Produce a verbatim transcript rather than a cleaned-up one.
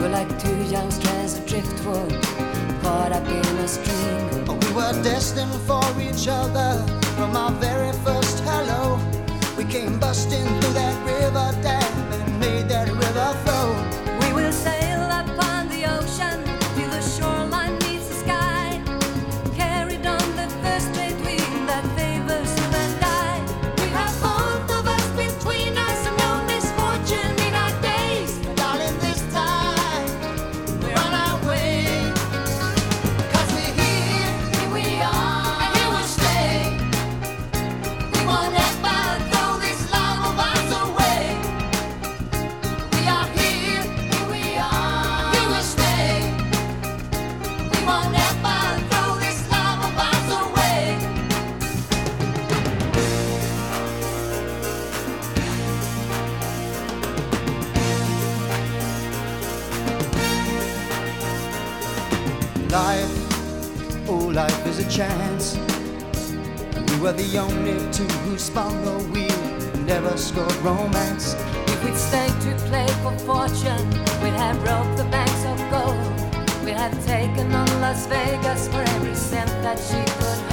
were like two young strands of driftwood caught up in a stream. We were destined for each other from our very first hello. We came busting through that river dam and made that river flow. We will sail upon the ocean till the shoreline meets the sky, carried on the first trade wind that favors you and I. We have both of us between us and no misfortune in our days. Darling, this time we're on our way. 'Cause we're here, Here we are, and here we'll stay. we won't ever throw this love of ours away. We are here, here we are, Here we'll stay. we won't ever throw this love of ours away. Life, oh life is a chance. We were the only two who spun the wheel, never scored romance. If we'd stayed to play for fortune, we'd have robbed the banks of gold. We'd have taken on Las Vegas for every cent that she could